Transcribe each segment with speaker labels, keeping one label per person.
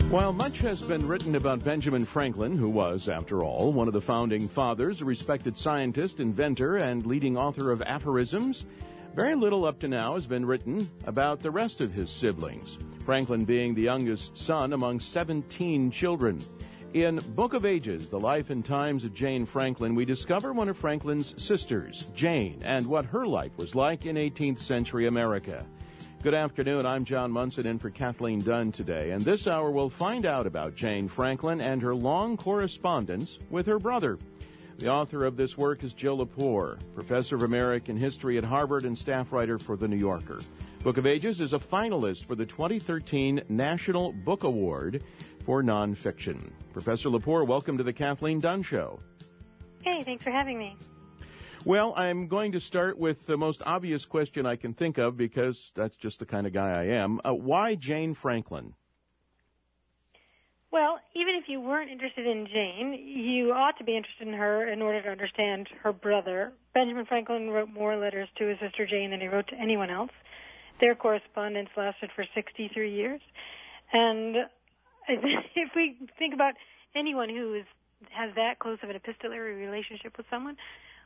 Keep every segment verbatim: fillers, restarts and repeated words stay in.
Speaker 1: While much has been written about Benjamin Franklin, who was, after all, one of the founding fathers, a respected scientist, inventor, and leading author of aphorisms, very little up to now has been written about the rest of his siblings, Franklin being the youngest son among seventeen children. In Book of Ages, The Life and Times of Jane Franklin, we discover one of Franklin's sisters, Jane, and what her life was like in eighteenth century America. Good afternoon. I'm John Munson in for Kathleen Dunn today, and this hour we'll find out about Jane Franklin and her long correspondence with her brother. The author of this work is Jill Lepore, professor of American history at Harvard and staff writer for The New Yorker. Book of Ages is a finalist for the twenty thirteen National Book Award for Nonfiction. Professor Lepore, welcome to the Kathleen Dunn Show.
Speaker 2: Hey, thanks for having me.
Speaker 1: Well, I'm going to start with the most obvious question I can think of because that's just the kind of guy I am. Uh, why Jane Franklin?
Speaker 2: Well, even if you weren't interested in Jane, you ought to be interested in her in order to understand her brother. Benjamin Franklin wrote more letters to his sister Jane than he wrote to anyone else. Their correspondence lasted for sixty-three years. And if we think about anyone who is, has that close of an epistolary relationship with someone,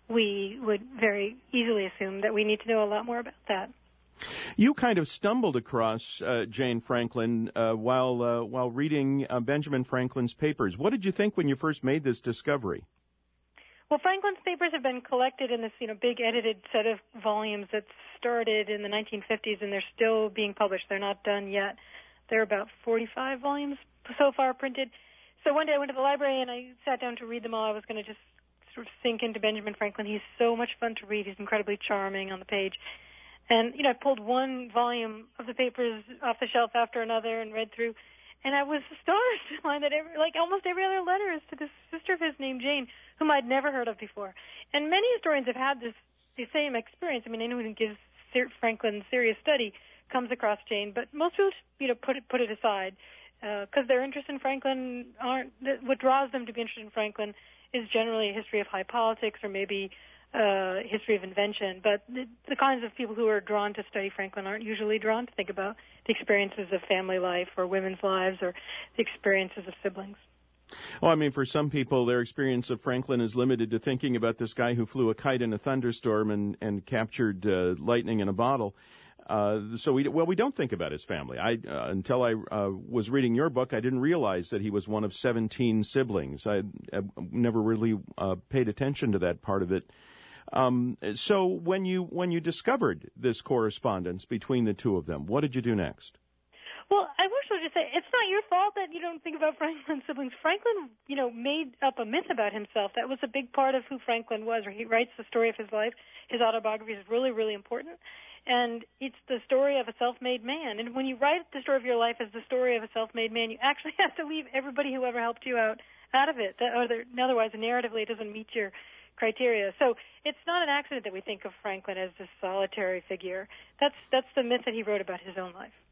Speaker 2: we would very easily assume that we need to know a lot more about that.
Speaker 1: You kind of stumbled across uh, Jane Franklin uh, while uh, while reading uh, Benjamin Franklin's papers. What did you think when you first made this discovery?
Speaker 2: Well, Franklin's papers have been collected in this, you know, big edited set of volumes that started in the nineteen fifties, and they're still being published. They're not done yet. There are about forty-five volumes so far printed. So one day I went to the library and I sat down to read them all. I was going to just sort of sink into Benjamin Franklin. He's so much fun to read. He's incredibly charming on the page. And, you know, I pulled one volume of the papers off the shelf after another and read through, and I was astonished to find that, every, like, almost every other letter is to this sister of his named Jane, whom I'd never heard of before. And many historians have had this the same experience. I mean, anyone who gives Franklin serious study comes across Jane, but most people, you know, put it, put it aside because uh, their interest in Franklin aren't, what draws them to be interested in Franklin is generally a history of high politics or maybe uh, history of invention. But the, the kinds of people who are drawn to study Franklin aren't usually drawn to think about the experiences of family life or women's lives or the experiences of siblings.
Speaker 1: Well, I mean, for some people, their experience of Franklin is limited to thinking about this guy who flew a kite in a thunderstorm and, and captured uh, lightning in a bottle. Uh, so we well we don't think about his family. I uh, until I uh, was reading your book, I didn't realize that he was one of seventeen siblings. I, I never really uh, paid attention to that part of it. Um, so when you when you discovered this correspondence between the two of them, what did you do next?
Speaker 2: Well, I wish I would just say it's not your fault that you don't think about Franklin's siblings. Franklin, you know, made up a myth about himself. That was a big part of who Franklin was. He writes the story of his life. His autobiography is really, really important. And it's the story of a self-made man. And when you write the story of your life as the story of a self-made man, you actually have to leave everybody who ever helped you out out of it. Otherwise, narratively, it doesn't meet your criteria. So it's not an accident that we think of Franklin as this solitary figure. That's that's the myth that he wrote about his own life.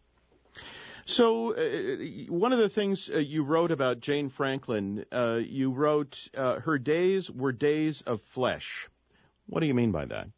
Speaker 1: So uh, one of the things uh, you wrote about Jane Franklin, uh, you wrote uh, her days were days of flesh. What do you mean by that?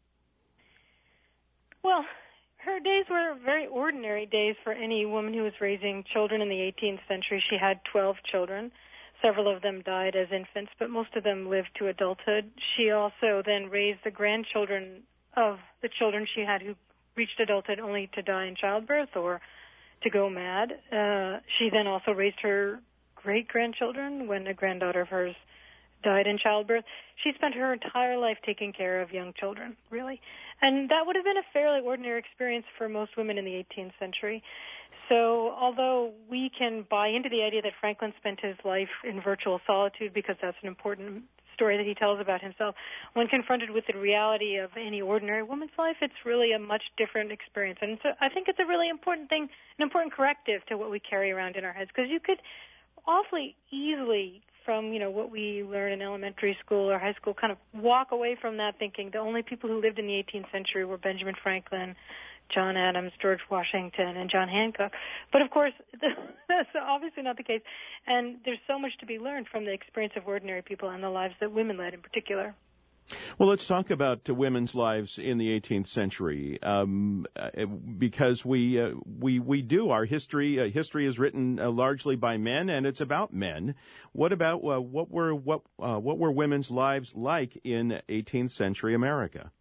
Speaker 2: Well, her days were very ordinary days for any woman who was raising children in the eighteenth century. She had twelve children. Several of them died as infants, but most of them lived to adulthood. She also then raised the grandchildren of the children she had who reached adulthood only to die in childbirth or to go mad. Uh, she then also raised her great-grandchildren when a granddaughter of hers died in childbirth. She spent her entire life taking care of young children, really. And that would have been a fairly ordinary experience for most women in the eighteenth century. So although we can buy into the idea that Franklin spent his life in virtual solitude because that's an important story that he tells about himself, when confronted with the reality of any ordinary woman's life, it's really a much different experience. And so I think it's a really important thing, an important corrective to what we carry around in our heads, because you could awfully easily, from, you know, what we learn in elementary school or high school, kind of walk away from that thinking the only people who lived in the eighteenth century were Benjamin Franklin, John Adams, George Washington, and John Hancock. But, of course, that's obviously not the case. And there's so much to be learned from the experience of ordinary people and the lives that women led in particular.
Speaker 1: Well, let's talk about uh, women's lives in the eighteenth century, um, uh, because we uh, we we do our history. Uh, history is written uh, largely by men, and it's about men. What about uh, what were what uh, what were women's lives like in eighteenth century America?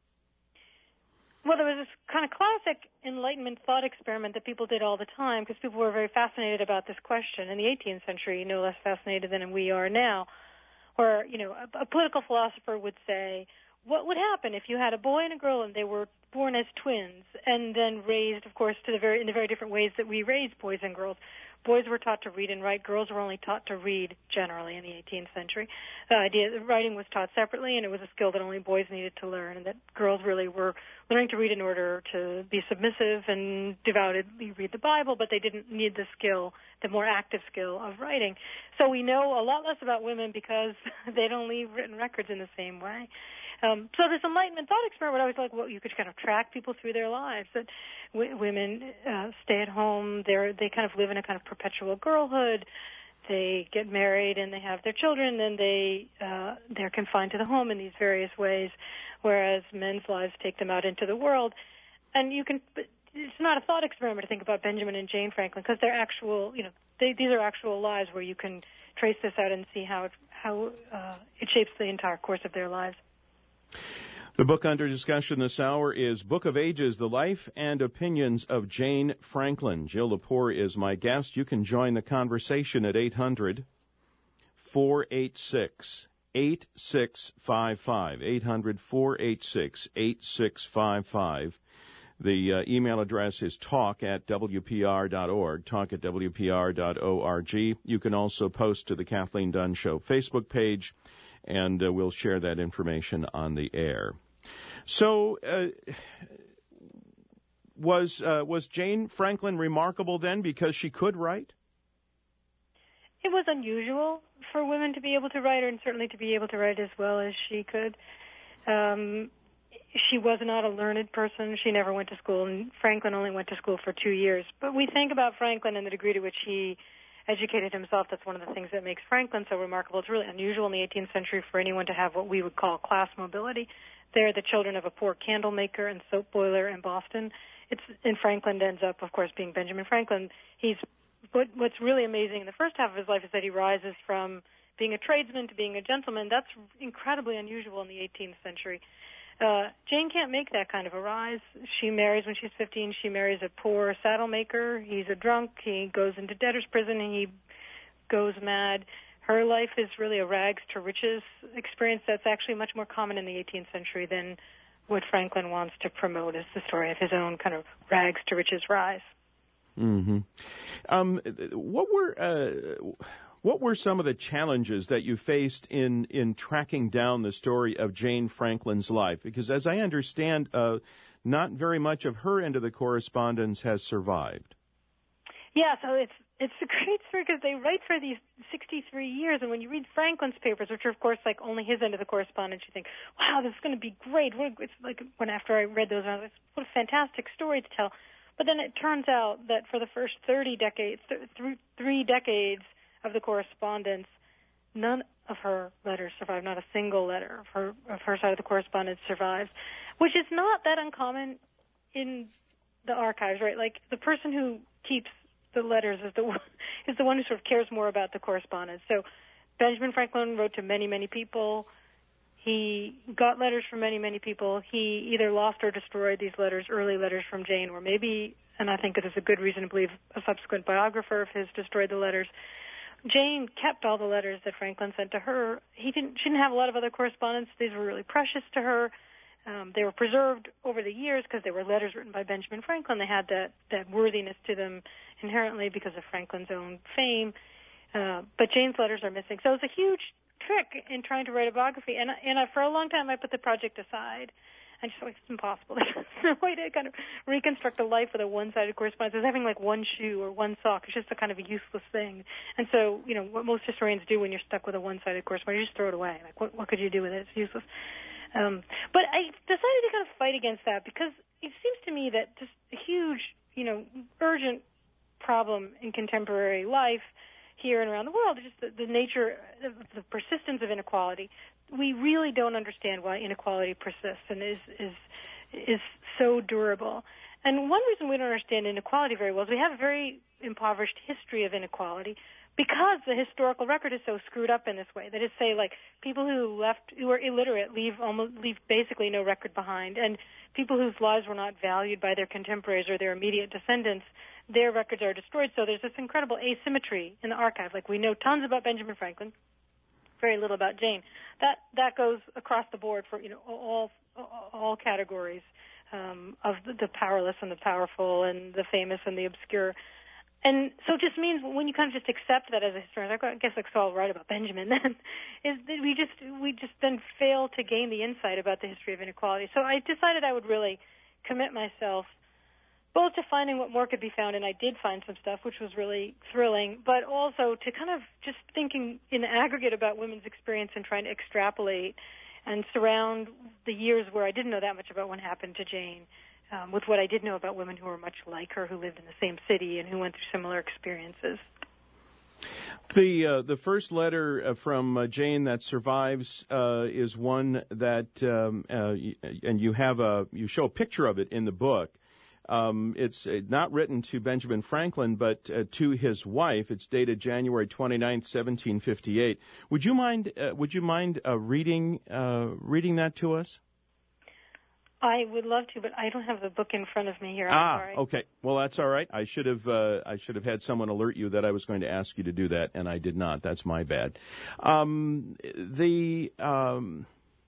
Speaker 2: Well, there was this kind of classic Enlightenment thought experiment that people did all the time because people were very fascinated about this question in the eighteenth century, no less fascinated than we are now. Where, you know, a, a political philosopher would say, what would happen if you had a boy and a girl and they were born as twins and then raised, of course, to the very in the very different ways that we raise boys and girls? Boys were taught to read and write. Girls were only taught to read generally in the eighteenth century. The idea that writing was taught separately, and it was a skill that only boys needed to learn, and that girls really were learning to read in order to be submissive and devoutly read the Bible, but they didn't need the skill, the more active skill of writing. So we know a lot less about women because they don't leave written records in the same way. Um, so this Enlightenment thought experiment, I was like, well, you could kind of track people through their lives. That w- women uh, stay at home. They're, they kind of live in a kind of perpetual girlhood. They get married and they have their children, and they uh, they're confined to the home in these various ways, whereas men's lives take them out into the world. And you can, it's not a thought experiment to think about Benjamin and Jane Franklin because they're actual, you know, they, these are actual lives where you can trace this out and see how it, how uh, it shapes the entire course of their lives.
Speaker 1: The book under discussion this hour is Book of Ages, The Life and Opinions of Jane Franklin. Jill Lepore is my guest. You can join the conversation at eight hundred, four eight six, eight six five five, eight hundred, four eight six, eight six five five. The uh, email address is talk at w p r dot org, talk at w p r dot org. You can also post to the Kathleen Dunn Show Facebook page, and uh, we'll share that information on the air. So, uh, was uh, was Jane Franklin remarkable then because she could write?
Speaker 2: It was unusual for women to be able to write, and certainly to be able to write as well as she could. Um, she was not a learned person. She never went to school, and Franklin only went to school for two years. But we think about Franklin and the degree to which he educated himself. That's one of the things that makes Franklin so remarkable. It's really unusual in the eighteenth century for anyone to have what we would call class mobility. They're the children of a poor candle maker and soap boiler in Boston. It's, and Franklin ends up, of course, being Benjamin Franklin. He's what, what's really amazing in the first half of his life is that he rises from being a tradesman to being a gentleman. That's incredibly unusual in the eighteenth century. Uh, Jane can't make that kind of a rise. She marries when she's fifteen. She marries a poor saddle maker. He's a drunk. He goes into debtor's prison, and he goes mad. Her life is really a rags to riches experience that's actually much more common in the eighteenth century than what Franklin wants to promote as the story of his own kind of rags to riches rise.
Speaker 1: Mm-hmm. Um, what were... Uh, What were some of the challenges that you faced in, in tracking down the story of Jane Franklin's life? Because as I understand, uh, not very much of her end of the correspondence has survived.
Speaker 2: Yeah, so it's it's a great story because they write for these sixty-three years, and when you read Franklin's papers, which are, of course, like only his end of the correspondence, you think, wow, this is going to be great. It's like when after I read those, I was like, what a fantastic story to tell. But then it turns out that for the first thirty decades, th- th- three decades, of the correspondence, none of her letters survive. Not a single letter of her of her side of the correspondence survives, which is not that uncommon in the archives, right? Like the person who keeps the letters is the one, is the one who sort of cares more about the correspondence. So Benjamin Franklin wrote to many, many people. He got letters from many, many people. He either lost or destroyed these letters, early letters from Jane, or maybe, and I think it is a good reason to believe a subsequent biographer of his destroyed the letters. Jane kept all the letters that Franklin sent to her. He didn't. She didn't have a lot of other correspondence. These were really precious to her. Um, they were preserved over the years because they were letters written by Benjamin Franklin. They had that, that worthiness to them inherently because of Franklin's own fame. Uh, but Jane's letters are missing. So it's a huge trick in trying to write a biography. And, and I, for a long time, I put the project aside. I just thought it's impossible. There's no way to kind of reconstruct a life with a one-sided correspondence. It's having like one shoe or one sock. It's just a kind of a useless thing. And so, you know, what most historians do when you're stuck with a one-sided correspondence, you just throw it away. Like, what, what could you do with it? It's useless. Um, but I decided to kind of fight against that because it seems to me that just a huge, you know, urgent problem in contemporary life here and around the world is just the, the nature, the, the persistence of inequality. we really don't understand why inequality persists and is is is so durable. And one reason we don't understand inequality very well is we have a very impoverished history of inequality because the historical record is so screwed up in this way. That is, say, like people who left, who are illiterate, leave almost leave basically no record behind, and people whose lives were not valued by their contemporaries or their immediate descendants, their records are destroyed. So there's this incredible asymmetry in the archive. Like we know tons about Benjamin Franklin, very little about Jane. That that goes across the board for you know all all categories. Um, of the, the powerless and the powerful and the famous and the obscure. And so it just means when you kind of just accept that as a historian, I guess I will write about Benjamin then, is that we just, we just then fail to gain the insight about the history of inequality. So I decided I would really commit myself both to finding what more could be found, and I did find some stuff, which was really thrilling, but also to kind of just thinking in the aggregate about women's experience and trying to extrapolate and surround the years where I didn't know that much about what happened to Jane um, with what I did know about women who were much like her, who lived in the same city and who went through similar experiences.
Speaker 1: The uh, the first letter from uh, Jane that survives uh, is one that, um, uh, and you have a you show a picture of it in the book. Um, it's not written to Benjamin Franklin, but uh, to his wife. It's dated January twenty-ninth, seventeen fifty-eight. Would you mind? Uh, would you mind uh, reading uh, reading that to us?
Speaker 2: I would love to, but I don't have the book in front of me here. I'm
Speaker 1: ah,
Speaker 2: sorry.
Speaker 1: Okay. Well, that's all right. I should have uh, I should have had someone alert you that I was going to ask you to do that, and I did not. That's my bad. Um, the um,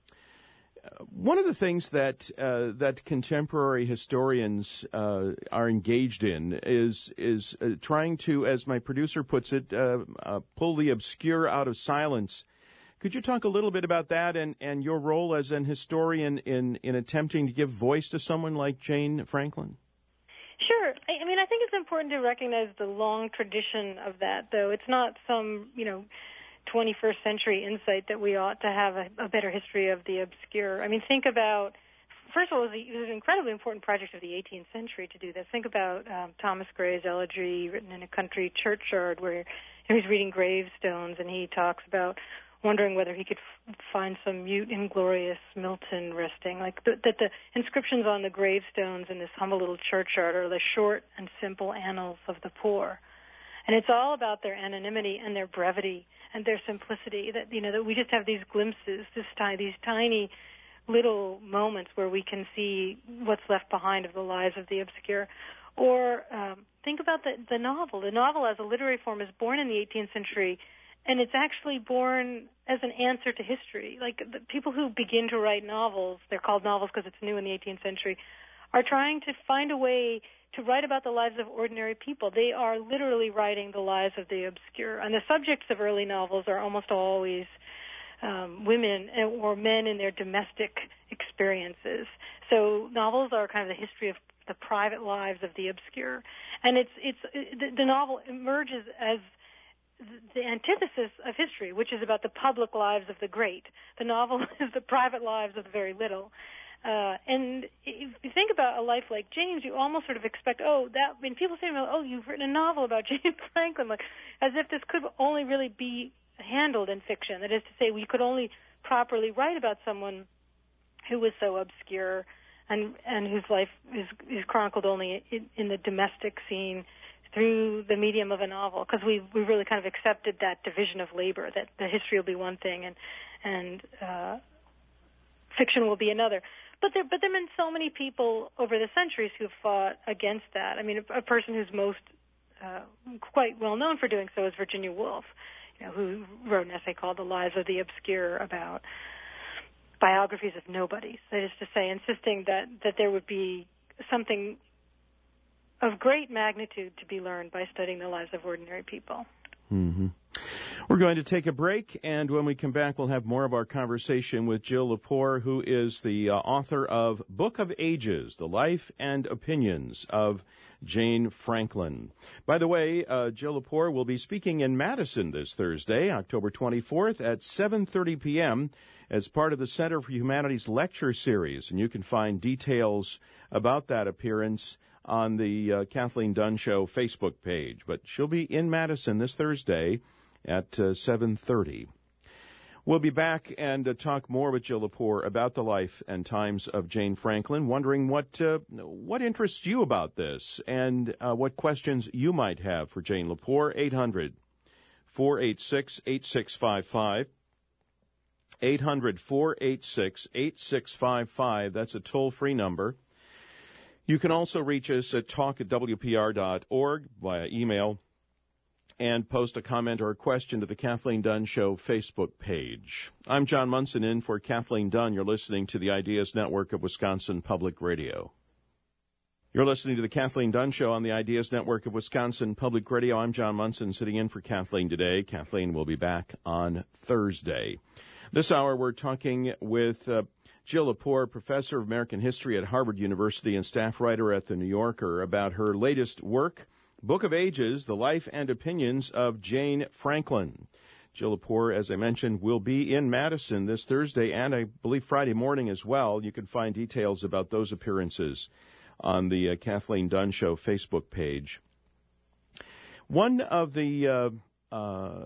Speaker 1: One of the things that uh, that contemporary historians uh, are engaged in is is uh, trying to, as my producer puts it, uh, uh, pull the obscure out of silence. Could you talk a little bit about that and, and your role as an historian in, in attempting to give voice to someone like Jane Franklin?
Speaker 2: Sure. I, I mean, I think it's important to recognize the long tradition of that, though. It's not some, you know, twenty-first century insight that we ought to have a, a better history of the obscure. I mean, think about, first of all, it was, a, it was an incredibly important project of the eighteenth century to do this. Think about um, Thomas Gray's elegy written in a country churchyard where he was reading gravestones, and he talks about wondering whether he could f- find some mute, inglorious Milton resting. Like the, that the inscriptions on the gravestones in this humble little churchyard are the short and simple annals of the poor. And it's all about their anonymity and their brevity and their simplicity, that, you know, that we just have these glimpses, this tiny, these tiny little moments where we can see what's left behind of the lives of the obscure. Or um, think about the, the novel. The novel as a literary form is born in the eighteenth century, and it's actually born as an answer to history. Like the people who begin to write novels, they're called novels because it's new in the eighteenth century, are trying to find a way to write about the lives of ordinary people. They are literally writing the lives of the obscure. And the subjects of early novels are almost always um, women or men in their domestic experiences. So novels are kind of the history of the private lives of the obscure. And it's it's the, the novel emerges as the antithesis of history, which is about the public lives of the great. The novel is the private lives of the very little. Uh, and if you think about a life like Jane's, you almost sort of expect, oh, that, when people say, oh, you've written a novel about Jane Franklin, like, as if this could only really be handled in fiction. That is to say, we could only properly write about someone who was so obscure and, and whose life is, is chronicled only in, in the domestic scene through the medium of a novel, because we we really kind of accepted that division of labor, that the history will be one thing and and uh, fiction will be another. But there but there have been so many people over the centuries who have fought against that. I mean, a, a person who's most uh, quite well known for doing so is Virginia Woolf, you know, who wrote an essay called "The Lives of the Obscure" about biographies of nobodies. That is to say, insisting that that there would be something of great magnitude to be learned by studying the lives of ordinary people.
Speaker 1: Mm-hmm. We're going to take a break, and when we come back, we'll have more of our conversation with Jill Lepore, who is the uh, author of Book of Ages, The Life and Opinions of Jane Franklin. By the way, uh, Jill Lepore will be speaking in Madison this Thursday, October twenty-fourth at seven thirty p.m. as part of the Center for Humanities lecture series, and you can find details about that appearance on the uh, Kathleen Dunn Show Facebook page. But she'll be in Madison this Thursday at uh, seven thirty. We'll be back and uh, talk more with Jill Lepore about the life and times of Jane Franklin, wondering what uh, what interests you about this and uh, what questions you might have for Jane Lepore. eight hundred, four eight six, eight six five five. eight hundred, four eight six, eight six five five. That's a toll-free number. You can also reach us at talk at w p r dot org via email and post a comment or a question to the Kathleen Dunn Show Facebook page. I'm John Munson in for Kathleen Dunn. You're listening to the Ideas Network of Wisconsin Public Radio. You're listening to the Kathleen Dunn Show on the Ideas Network of Wisconsin Public Radio. I'm John Munson sitting in for Kathleen today. Kathleen will be back on Thursday. This hour we're talking with uh, Jill Lepore, professor of American history at Harvard University and staff writer at The New Yorker, about her latest work, Book of Ages, The Life and Opinions of Jane Franklin. Jill Lepore, as I mentioned, will be in Madison this Thursday and I believe Friday morning as well. You can find details about those appearances on the uh, Kathleen Dunn Show Facebook page. One of the... Uh, uh,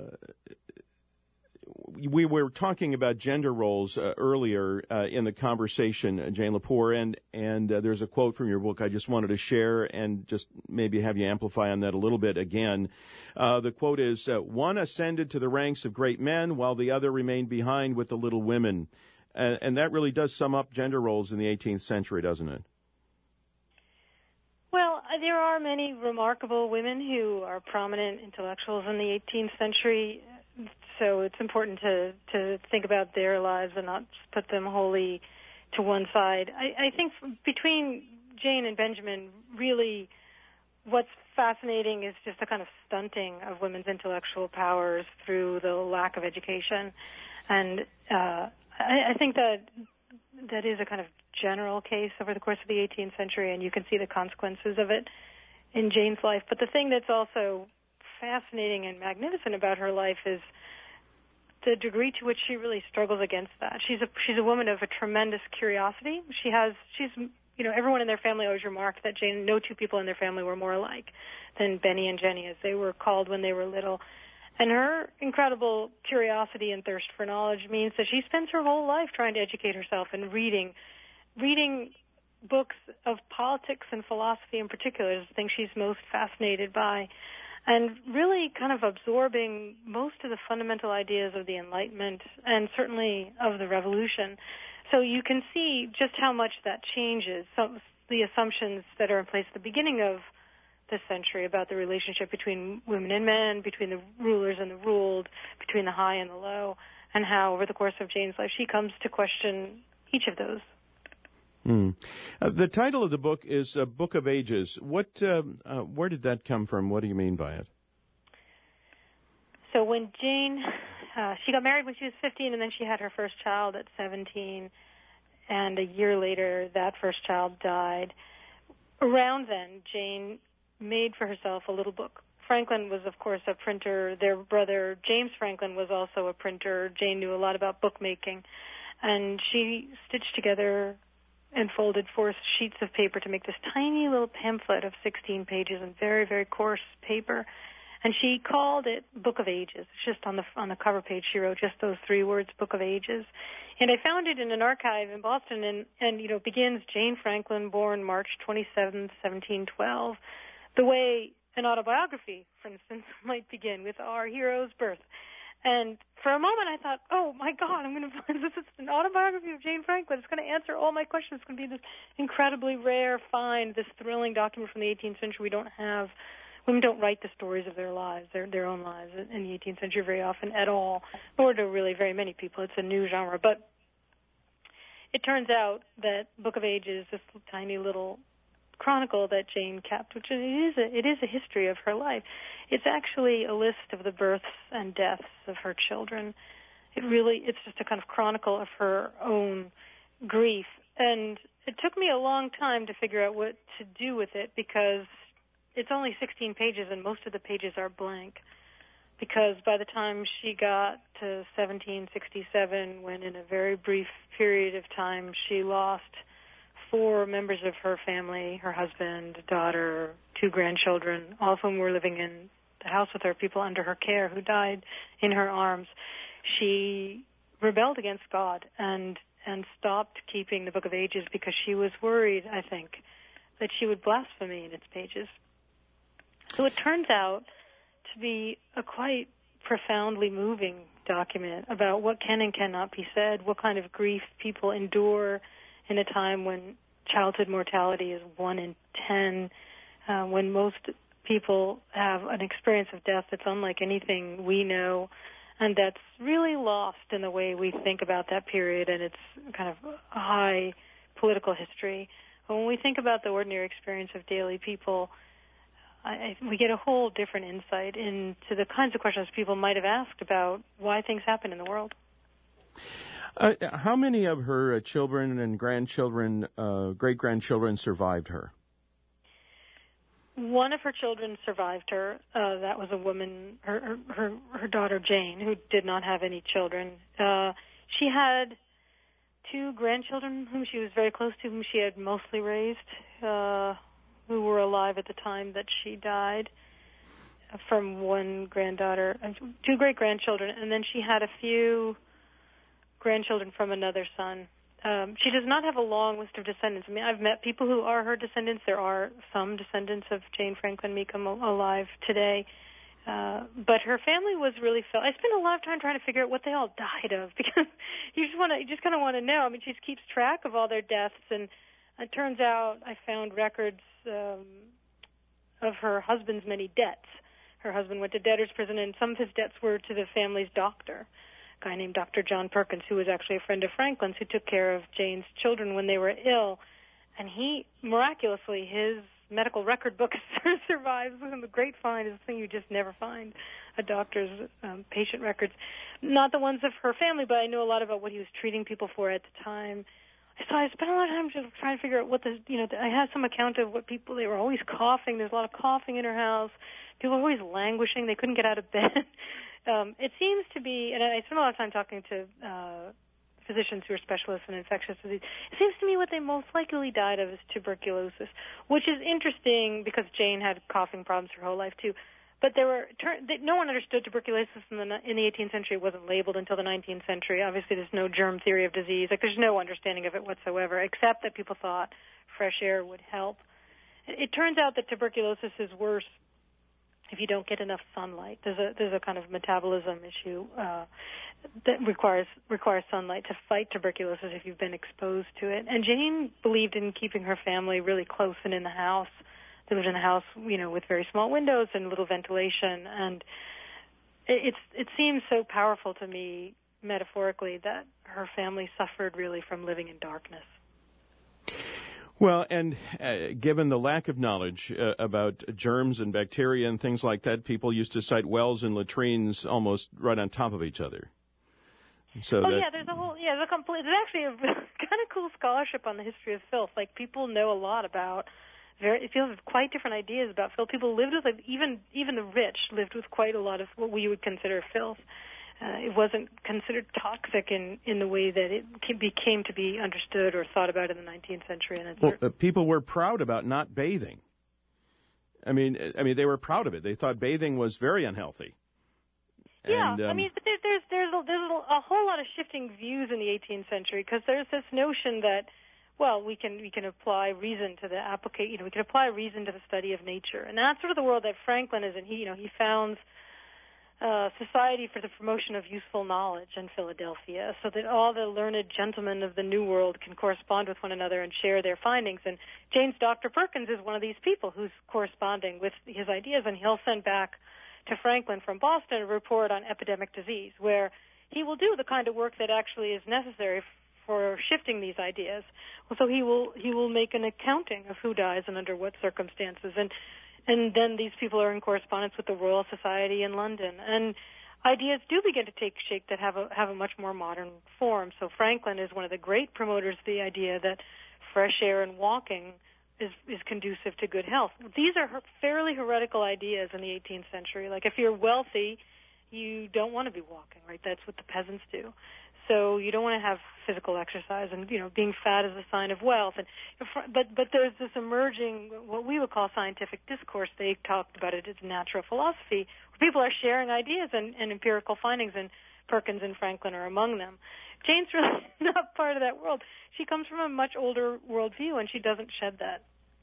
Speaker 1: we were talking about gender roles uh, earlier uh, in the conversation, uh, Jane Lepore, and, and uh, there's a quote from your book I just wanted to share and just maybe have you amplify on that a little bit again. Uh, the quote is, uh, one ascended to the ranks of great men while the other remained behind with the little women. Uh, and that really does sum up gender roles in the eighteenth century, doesn't it?
Speaker 2: Well, there are many remarkable women who are prominent intellectuals in the eighteenth century. So it's important to, to think about their lives and not put them wholly to one side. I, I think between Jane and Benjamin, really what's fascinating is just the kind of stunting of women's intellectual powers through the lack of education. And uh, I, I think that that is a kind of general case over the course of the eighteenth century, and you can see the consequences of it in Jane's life. But the thing that's also fascinating and magnificent about her life is the degree to which she really struggles against that. She's a she's a woman of a tremendous curiosity. She has she's you know everyone in their family always remarked that Jane no two people in their family were more alike than Benny and Jenny, as they were called when they were little. And her incredible curiosity and thirst for knowledge means that she spends her whole life trying to educate herself and reading reading books of politics and philosophy in particular is the thing she's most fascinated by. And really kind of absorbing most of the fundamental ideas of the Enlightenment and certainly of the Revolution. So you can see just how much that changes some, the assumptions that are in place at the beginning of this century about the relationship between women and men, between the rulers and the ruled, between the high and the low, and how over the course of Jane's life she comes to question each of those.
Speaker 1: Mm. Uh, the title of the book is uh, Book of Ages. What, uh, uh, where did that come from? What do you mean by it?
Speaker 2: So when Jane, uh, she got married when she was fifteen, and then she had her first child at seventeen, and a year later that first child died. Around then, Jane made for herself a little book. Franklin was, of course, a printer. Their brother, James Franklin, was also a printer. Jane knew a lot about bookmaking, and she stitched together and folded four sheets of paper to make this tiny little pamphlet of sixteen pages in very, very coarse paper. And she called it Book of Ages. It's just on the on the cover page she wrote just those three words, Book of Ages. And I found it in an archive in Boston, and, and you know, begins Jane Franklin, born March twenty-seventh, seventeen twelve, the way an autobiography, for instance, might begin with our hero's birth. And for a moment I thought, oh, my God, I'm going to find this is an autobiography of Jane Franklin. It's going to answer all my questions. It's going to be this incredibly rare find, this thrilling document from the eighteenth century. We don't have, women don't write the stories of their lives, their, their own lives in the eighteenth century very often at all, nor do really very many people. It's a new genre. But it turns out that Book of Ages, this tiny little chronicle that Jane kept, which it is a, it is a history of her life. It's actually a list of the births and deaths of her children. It really, it's just a kind of chronicle of her own grief. And it took me a long time to figure out what to do with it because it's only sixteen pages and most of the pages are blank. Because by the time she got to seventeen sixty-seven, when in a very brief period of time she lost four members of her family, her husband, daughter, two grandchildren, all of whom were living in the house with her, people under her care who died in her arms. She rebelled against God and and stopped keeping the Book of Ages because she was worried, I think, that she would blaspheme in its pages. So it turns out to be a quite profoundly moving document about what can and cannot be said, what kind of grief people endure in a time when childhood mortality is one in ten, uh, when most people have an experience of death that's unlike anything we know, and that's really lost in the way we think about that period and its kind of high political history. When we think about the ordinary experience of daily people, I, we get a whole different insight into the kinds of questions people might have asked about why things happen in the world.
Speaker 1: Uh, how many of her uh, children and grandchildren, uh, great-grandchildren survived her?
Speaker 2: One of her children survived her. Uh, that was a woman, her, her her daughter Jane, who did not have any children. Uh, she had two grandchildren whom she was very close to, whom she had mostly raised, uh, who were alive at the time that she died, from one granddaughter, two great-grandchildren, and then she had a few grandchildren from another son. Um, she does not have a long list of descendants. I mean, I've met people who are her descendants. There are some descendants of Jane Franklin Meekum alive today. Uh, but her family was really felt. I spent a lot of time trying to figure out what they all died of, because you just want to, you just kind of want to know. I mean, she keeps track of all their deaths, and it turns out I found records um, of her husband's many debts. Her husband went to debtor's prison, and some of his debts were to the family's doctor, a guy named Doctor John Perkins, who was actually a friend of Franklin's, who took care of Jane's children when they were ill. And he, miraculously, his medical record book survives. The great find is a thing you just never find, a doctor's um, patient records. Not the ones of her family, but I know a lot about what he was treating people for at the time. So I spent a lot of time just trying to figure out what the, you know, I had some account of what people, they were always coughing. There's a lot of coughing in her house. People were always languishing. They couldn't get out of bed. um, it seems to be, and I spent a lot of time talking to uh, physicians who are specialists in infectious disease. It seems to me what they most likely died of is tuberculosis, which is interesting because Jane had coughing problems her whole life too. But there were no one understood tuberculosis in the in the eighteenth century. It wasn't labeled until the nineteenth century. Obviously, there's no germ theory of disease. Like, there's no understanding of it whatsoever, except that people thought fresh air would help. It turns out that tuberculosis is worse if you don't get enough sunlight. There's a there's a kind of metabolism issue uh, that requires requires sunlight to fight tuberculosis if you've been exposed to it. And Jane believed in keeping her family really close and in the house. They lived in a house, you know, with very small windows and little ventilation, and it, it's it seems so powerful to me, metaphorically, that her family suffered really from living in darkness.
Speaker 1: Well, and uh, given the lack of knowledge uh, about germs and bacteria and things like that, people used to cite wells and latrines almost right on top of each other. So
Speaker 2: oh
Speaker 1: that,
Speaker 2: yeah, there's a whole yeah, there's a complete. There's actually a kind of cool scholarship on the history of filth. Like, people know a lot about. Very, people have quite different ideas about filth. People lived with, like, even even the rich lived with quite a lot of what we would consider filth. Uh, it wasn't considered toxic in, in the way that it became to be understood or thought about in the nineteenth century. And
Speaker 1: well, uh, people were proud about not bathing. I mean, I mean, they were proud of it. They thought bathing was very unhealthy.
Speaker 2: Yeah,
Speaker 1: and, um,
Speaker 2: I mean, but there, there's there's a, there's a whole lot of shifting views in the eighteenth century, because there's this notion that, well, we can we can apply reason to the applicate. You know, we can apply reason to the study of nature, and that's sort of the world that Franklin is in. He, you know, he founds uh, Society for the Promotion of Useful Knowledge in Philadelphia, so that all the learned gentlemen of the New World can correspond with one another and share their findings. And Jane's Doctor Perkins is one of these people who's corresponding with his ideas, and he'll send back to Franklin from Boston a report on epidemic disease, where he will do the kind of work that actually is necessary for shifting these ideas. So he will he will make an accounting of who dies and under what circumstances, and and then these people are in correspondence with the Royal Society in London, and ideas do begin to take shape that have a have a much more modern form. So Franklin is one of the great promoters of the idea that fresh air and walking is is conducive to good health. These are fairly heretical ideas in the eighteenth century. Like, if you're wealthy, you don't want to be walking, right? That's what the peasants do. So you don't want to have physical exercise, and, you know, being fat is a sign of wealth. And but but there's this emerging, what we would call scientific discourse. They talked about it as natural philosophy, where people are sharing ideas and, and empirical findings and Perkins and Franklin are among them. Jane's really not part of that world. She comes from a much older worldview, and she doesn't shed that.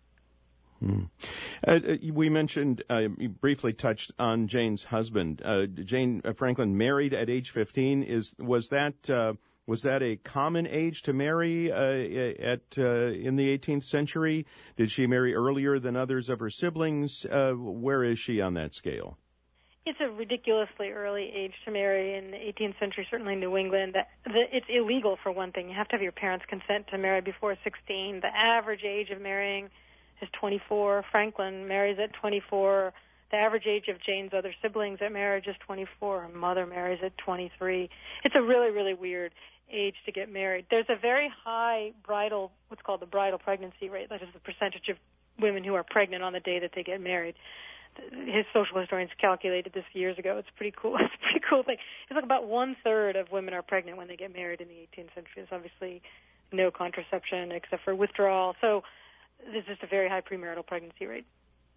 Speaker 1: Hmm. Uh, we mentioned, uh, you briefly touched on Jane's husband. Uh, Jane Franklin married at age fifteen. Is was that uh, was that a common age to marry uh, at uh, in the eighteenth century? Did she marry earlier than others of her siblings? Uh, where is she on that scale?
Speaker 2: It's a ridiculously early age to marry in the eighteenth century, certainly in New England. The, the, it's illegal, for one thing. You have to have your parents' consent to marry before sixteen. The average age of marrying is twenty-four. Franklin marries at twenty-four. The average age of Jane's other siblings at marriage is twenty-four. Her mother marries at twenty-three. It's a really, really weird age to get married. There's a very high bridal, what's called the bridal pregnancy rate. That is the percentage of women who are pregnant on the day that they get married. His social historians calculated this years ago. It's pretty cool. It's a pretty cool thing. It's like about one third of women are pregnant when they get married in the eighteenth century. There's obviously no contraception except for withdrawal. So there's just a very high premarital pregnancy rate.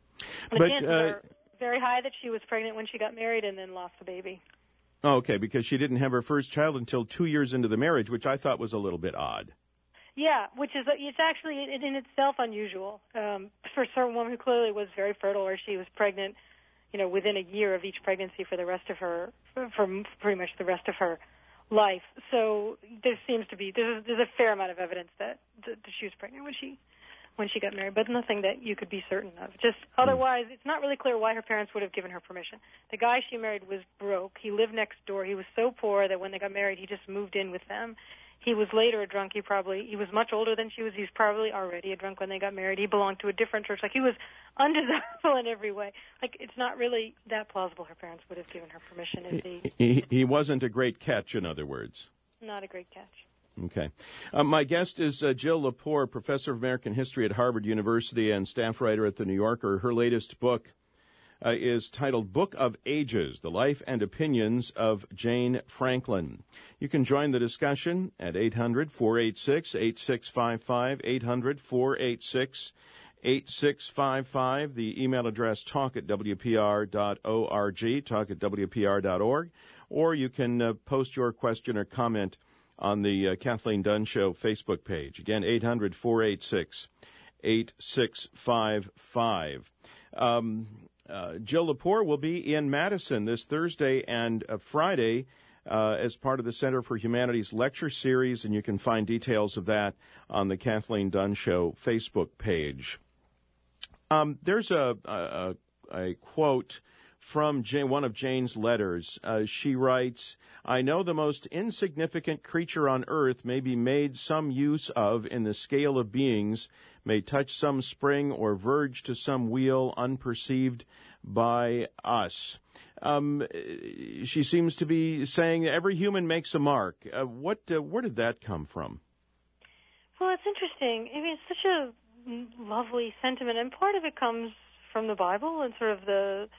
Speaker 2: The
Speaker 1: but
Speaker 2: chances
Speaker 1: uh,
Speaker 2: are very high that she was pregnant when she got married and then lost the baby.
Speaker 1: Okay, because she didn't have her first child until two years into the marriage, which I thought was a little bit odd.
Speaker 2: Yeah, which is it's actually in, in itself unusual um, for a certain woman who clearly was very fertile, or she was pregnant, you know, within a year of each pregnancy for the rest of her, for, for pretty much the rest of her life. So there seems to be there's, there's a fair amount of evidence that, that she was pregnant when she when she got married, but nothing that you could be certain of. Just otherwise, it's not really clear why her parents would have given her permission. The guy she married was broke. He lived next door. He was so poor that when they got married, he just moved in with them. He was later a drunk. He probably, he was much older than she was. He was probably already a drunk when they got married. He belonged to a different church. Like, he was undesirable in every way. Like, it's not really that plausible her parents would have given her permission. If they,
Speaker 1: he, he wasn't a great catch, in other words.
Speaker 2: Not a great catch.
Speaker 1: Okay. Uh, my guest is uh, Jill Lepore, professor of American history at Harvard University and staff writer at The New Yorker. Her latest book uh, is titled Book of Ages, The Life and Opinions of Jane Franklin. You can join the discussion at eight hundred, four eight six, eight six five five, eight hundred, four eight six, eight six five five. The email address, talk at w p r dot org, talk at w p r dot org. Or you can uh, post your question or comment on the uh, Kathleen Dunn Show Facebook page. Again, eight hundred, four eight six, eight six five five. Um, uh, Jill Lepore will be in Madison this Thursday and uh, Friday uh, as part of the Center for Humanities lecture series, and you can find details of that on the Kathleen Dunn Show Facebook page. Um, there's a, a, a quote from Jane, one of Jane's letters. Uh, she writes, I know the most insignificant creature on earth may be made some use of in the scale of beings, may touch some spring or verge to some wheel unperceived by us. Um, she seems to be saying that every human makes a mark. Uh, what, uh, where did that come from?
Speaker 2: Well, it's interesting. I mean, it's such a lovely sentiment, and part of it comes from the Bible and sort of the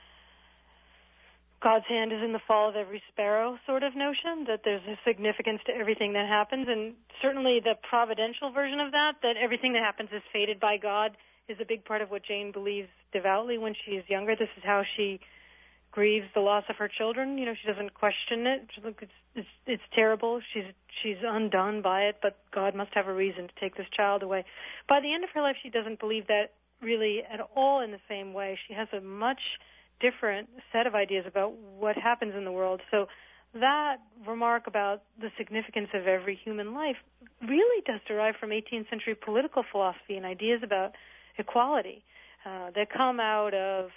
Speaker 2: God's hand is in the fall of every sparrow sort of notion, that there's a significance to everything that happens, and certainly the providential version of that, that everything that happens is fated by God, is a big part of what Jane believes devoutly when she is younger. This is how she grieves the loss of her children. You know, she doesn't question it. She's like, it's, it's, it's terrible. She's, she's undone by it, but God must have a reason to take this child away. By the end of her life, she doesn't believe that really at all in the same way. She has a much different set of ideas about what happens in the world. So that remark about the significance of every human life really does derive from eighteenth century political philosophy and ideas about equality uh, that come out of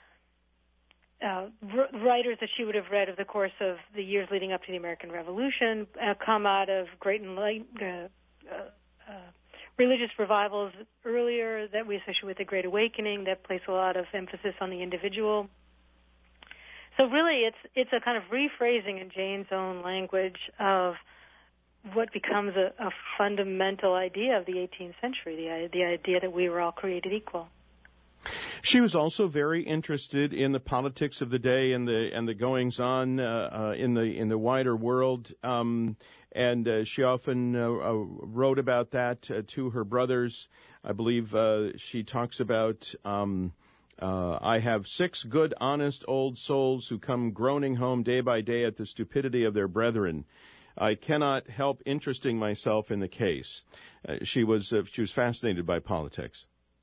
Speaker 2: uh, writers that she would have read over the course of the years leading up to the American Revolution, uh, come out of great enlightenment, uh, uh, uh, religious revivals earlier that we associate with the Great Awakening that place a lot of emphasis on the individual. So really it's it's a kind of rephrasing in Jane's own language of what becomes a, a fundamental idea of the eighteenth century, the, the idea that we were all created equal.
Speaker 1: She was also very interested in the politics of the day and the and the goings on uh, uh, in the in the wider world, um, and uh, she often uh, uh, wrote about that uh, to her brothers. I believe uh, she talks about um, Uh, I have six good, honest old souls who come groaning home day by day at the stupidity of their brethren. I cannot help interesting myself in the case. Uh, she was uh, she was fascinated by politics.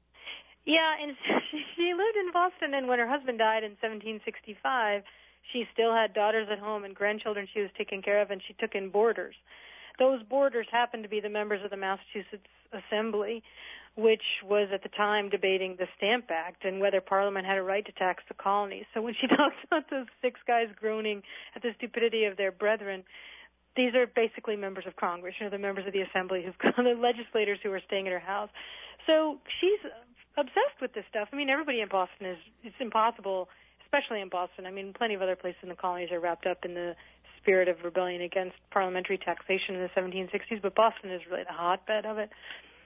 Speaker 2: Yeah, and she, she lived in Boston, and when her husband died in seventeen sixty-five, she still had daughters at home and grandchildren she was taking care of, and she took in boarders. Those boarders happened to be the members of the Massachusetts Assembly, which was at the time debating the Stamp Act and whether Parliament had a right to tax the colonies. So when she talks about those six guys groaning at the stupidity of their brethren, these are basically members of Congress, you know, the members of the Assembly, who've the legislators who are staying at her house. So she's obsessed with this stuff. I mean, everybody in Boston is, it's impossible, especially in Boston. I mean, plenty of other places in the colonies are wrapped up in the spirit of rebellion against parliamentary taxation in the seventeen sixties, but Boston is really the hotbed of it.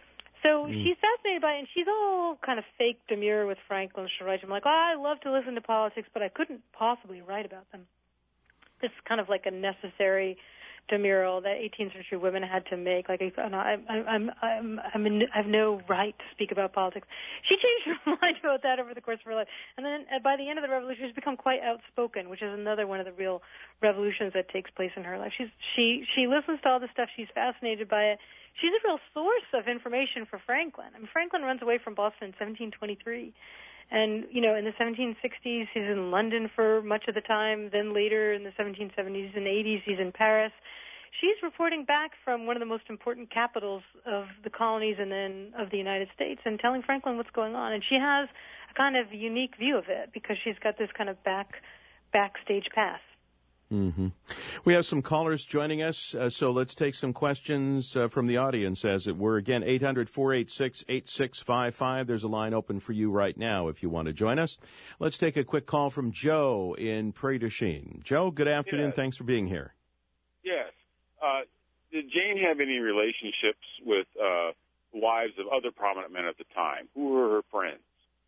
Speaker 2: So mm. she's fascinated by it, and she's all kind of fake demure with Franklin. She'll write to him like, oh, I love to listen to politics, but I couldn't possibly write about them. It's kind of like a necessary demurral that eighteenth century women had to make. Like, I, I'm, I'm, I'm, I'm in, I have no right to speak about politics. She changed her mind about that over the course of her life, and then uh, by the end of the revolution, she's become quite outspoken, which is another one of the real revolutions that takes place in her life. She's she she listens to all this stuff. She's fascinated by it. She's a real source of information for Franklin. I mean, Franklin runs away from Boston in seventeen twenty-three. And, you know, in the seventeen sixties, he's in London for much of the time. Then later in the seventeen seventies and eighties, he's in Paris. She's reporting back from one of the most important capitals of the colonies and then of the United States and telling Franklin what's going on. And she has a kind of unique view of it because she's got this kind of back backstage pass.
Speaker 1: Mm-hmm. We have some callers joining us, uh, so let's take some questions uh, from the audience, as it were. Again, eight hundred, four eight six, eight six five five. There's a line open for you right now if you want to join us. Let's take a quick call from Joe in Prairie du Chien. Joe, good afternoon.
Speaker 3: Yes.
Speaker 1: Thanks for being here.
Speaker 3: Yes. Uh, did Jane have any relationships with uh, wives of other prominent men at the time? Who were her friends?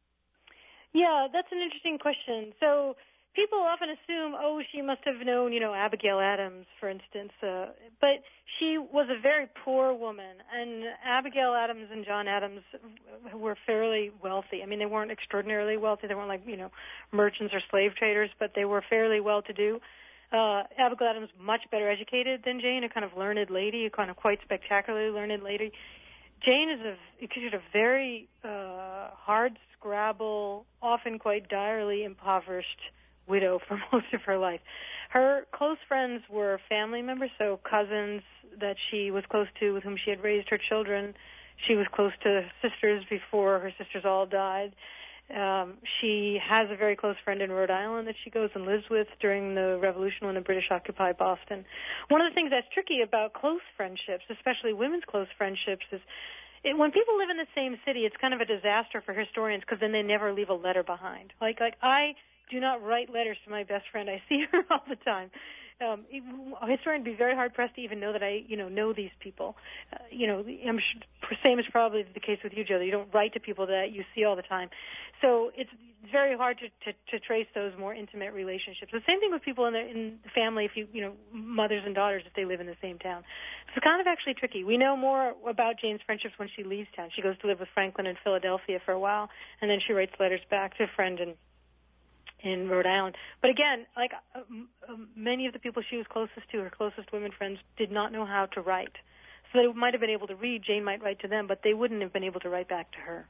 Speaker 2: Yeah, that's an interesting question. So people often assume, oh, she must have known, you know, Abigail Adams, for instance. Uh, but she was a very poor woman, and Abigail Adams and John Adams were fairly wealthy. I mean, they weren't extraordinarily wealthy. They weren't like, you know, merchants or slave traders, but they were fairly well-to-do. Uh, Abigail Adams much better educated than Jane, a kind of learned lady, a kind of quite spectacularly learned lady. Jane is a, she's a very uh, hard scrabble, often quite direly impoverished widow for most of her life. Her close friends were family members, so cousins that she was close to with whom she had raised her children. She was close to sisters before her sisters all died. Um, she has a very close friend in Rhode Island that she goes and lives with during the Revolution when the British occupied Boston. One of the things that's tricky about close friendships, especially women's close friendships, is it, when people live in the same city, it's kind of a disaster for historians because then they never leave a letter behind. Like, like I do not write letters to my best friend. I see her all the time. Um, a historian would be very hard pressed to even know that I, you know, know these people. Uh, you know, I'm sure, same is probably the case with you, Joe. That you don't write to people that you see all the time, so it's very hard to, to, to trace those more intimate relationships. The same thing with people in the, in the family. If you, you know, mothers and daughters, if they live in the same town, so it's kind of actually tricky. We know more about Jane's friendships when she leaves town. She goes to live with Franklin in Philadelphia for a while, and then she writes letters back to a friend in. in Rhode Island. But again, like uh, uh, many of the people she was closest to, her closest women friends, did not know how to write. So they might have been able to read, Jane might write to them, but they wouldn't have been able to write back to her.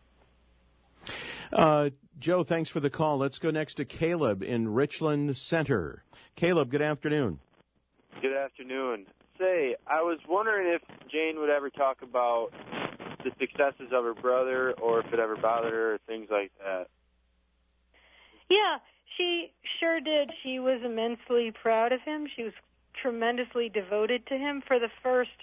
Speaker 1: Uh, Joe, thanks for the call. Let's go next to Caleb in Richland Center. Caleb, good afternoon.
Speaker 4: Good afternoon. Say, I was wondering if Jane would ever talk about the successes of her brother or if it ever bothered her or things like that.
Speaker 2: Yeah, she sure did. She was immensely proud of him. She was tremendously devoted to him. For the first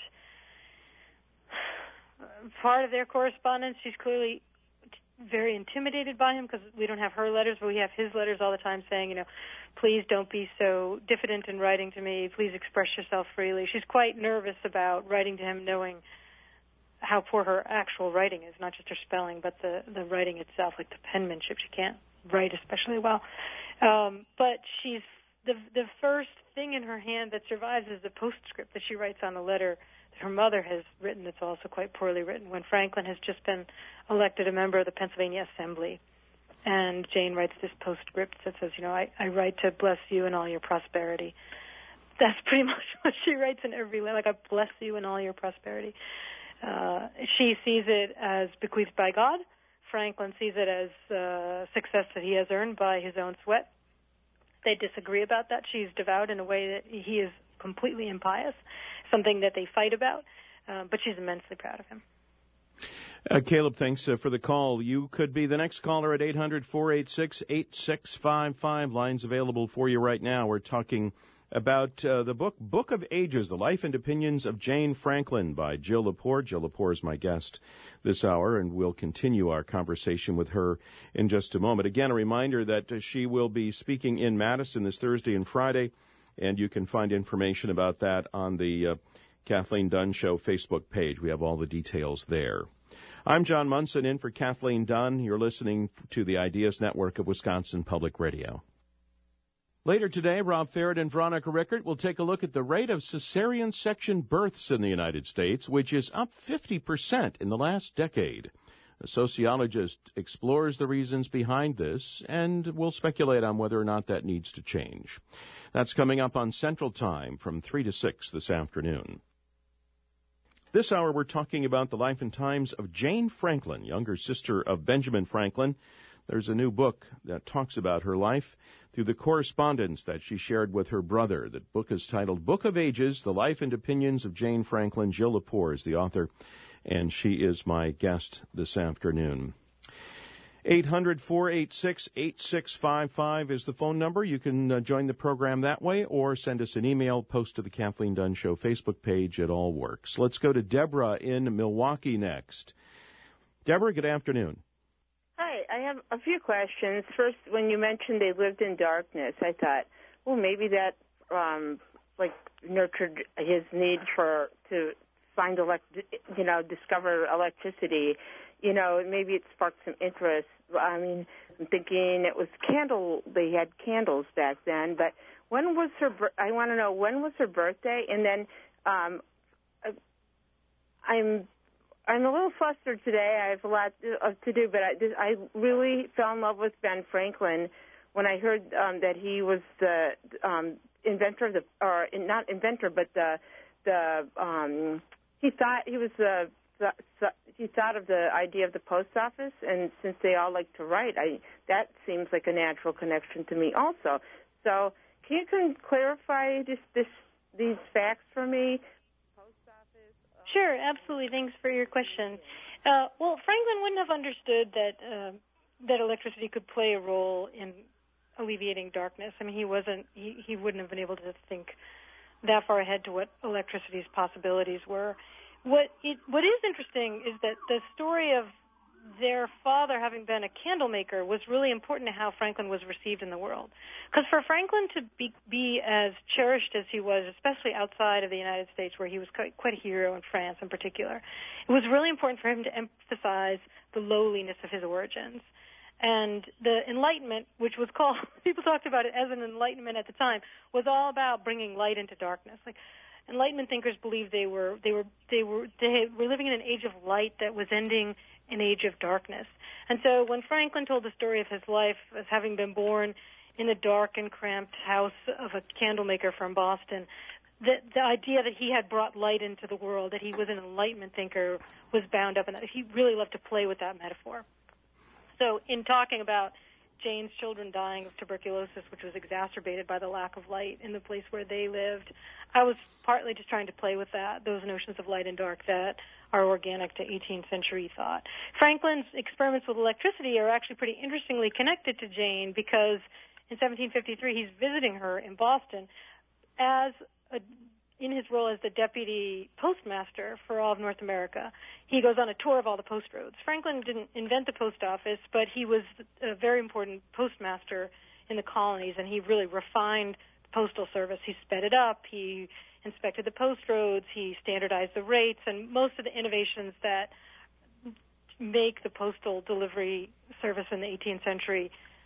Speaker 2: part of their correspondence, she's clearly very intimidated by him because we don't have her letters, but we have his letters all the time saying, you know, please don't be so diffident in writing to me. Please express yourself freely. She's quite nervous about writing to him knowing how poor her actual writing is, not just her spelling, but the, the writing itself, like the penmanship. She can't write especially well. Um, but she's the the first thing in her hand that survives is the postscript that she writes on a letter that her mother has written that's also quite poorly written when Franklin has just been elected a member of the Pennsylvania Assembly. and Jane writes this postscript that says, you know, I, I write to bless you in all your prosperity. That's pretty much what she writes in every letter, like, I bless you in all your prosperity. Uh, she sees it as bequeathed by God. Franklin sees it as uh, success that he has earned by his own sweat. They disagree about that. She's devout in a way that he is completely impious, something that they fight about, uh, but she's immensely proud of him.
Speaker 1: Uh, Caleb, thanks uh, for the call. You could be the next caller at eight hundred, four eight six, eight six five five. Lines available for you right now. We're talking about uh, the book, Book of Ages, The Life and Opinions of Jane Franklin by Jill Lepore. Jill Lepore is my guest this hour, and we'll continue our conversation with her in just a moment. Again, a reminder that uh, she will be speaking in Madison this Thursday and Friday, and you can find information about that on the uh, Kathleen Dunn Show Facebook page. We have all the details there. I'm John Munson, in for Kathleen Dunn. You're listening to the Ideas Network of Wisconsin Public Radio. Later today, Rob Farrett and Veronica Rickert will take a look at the rate of cesarean section births in the United States, which is up fifty percent in the last decade. A sociologist explores the reasons behind this, and will speculate on whether or not that needs to change. That's coming up on Central Time from three to six this afternoon. This hour, we're talking about the life and times of Jane Franklin, younger sister of Benjamin Franklin. There's a new book that talks about her life through the correspondence that she shared with her brother. The book is titled Book of Ages, The Life and Opinions of Jane Franklin. Jill Lepore is the author, and she is my guest this afternoon. eight hundred, four eight six, eight six five five is the phone number. You can uh, join the program that way, or send us an email, post to the Kathleen Dunn Show Facebook page. It all works. Let's go to Deborah in Milwaukee next. Deborah, good afternoon.
Speaker 5: Hi, I have a few questions. First, when you mentioned they lived in darkness, I thought, well, maybe that um, like nurtured his need for to find elect, you know, discover electricity. You know, maybe it sparked some interest. I mean, I'm thinking it was candle. They had candles back then. But when was her? I want to know when was her birthday, and then um, I'm. I'm a little flustered today. I have a lot to do, but I, I really fell in love with Ben Franklin when I heard um, that he was the um, inventor of the, or not inventor, but the the um, he thought he was the, the he thought of the idea of the post office, and since they all like to write, I that seems like a natural connection to me also. So can you can clarify this, this these facts for me?
Speaker 2: Sure, absolutely. Thanks for your question. Uh, well, Franklin wouldn't have understood that uh, that electricity could play a role in alleviating darkness. I mean, he wasn't. He, he wouldn't have been able to think that far ahead to what electricity's possibilities were. What it, what is interesting is that the story of their father having been a candle maker was really important to how Franklin was received in the world. Because for Franklin to be, be as cherished as he was, especially outside of the United States, where he was quite, quite a hero in France in particular, it was really important for him to emphasize the lowliness of his origins. And the Enlightenment, which was called, people talked about it as an Enlightenment at the time, was all about bringing light into darkness. Like, Enlightenment thinkers believed they were they were they were they were living in an age of light that was ending an age of darkness. And so when Franklin told the story of his life as having been born in the dark and cramped house of a candlemaker from Boston, the the idea that he had brought light into the world, that he was an Enlightenment thinker, was bound up in that. He really loved to play with that metaphor. So in talking about Jane's children dying of tuberculosis, which was exacerbated by the lack of light in the place where they lived, I was partly just trying to play with that, those notions of light and dark that are organic to eighteenth century thought. Franklin's experiments with electricity are actually pretty interestingly connected to Jane, because in seventeen fifty-three he's visiting her in Boston as a, in his role as the deputy postmaster for all of North America. He goes on a tour of all the post roads. Franklin didn't invent the post office, but he was a very important postmaster in the colonies, and he really refined the postal service. He sped it up. He inspected the post roads. He standardized the rates, and most of the innovations that make the postal delivery service in the eighteenth century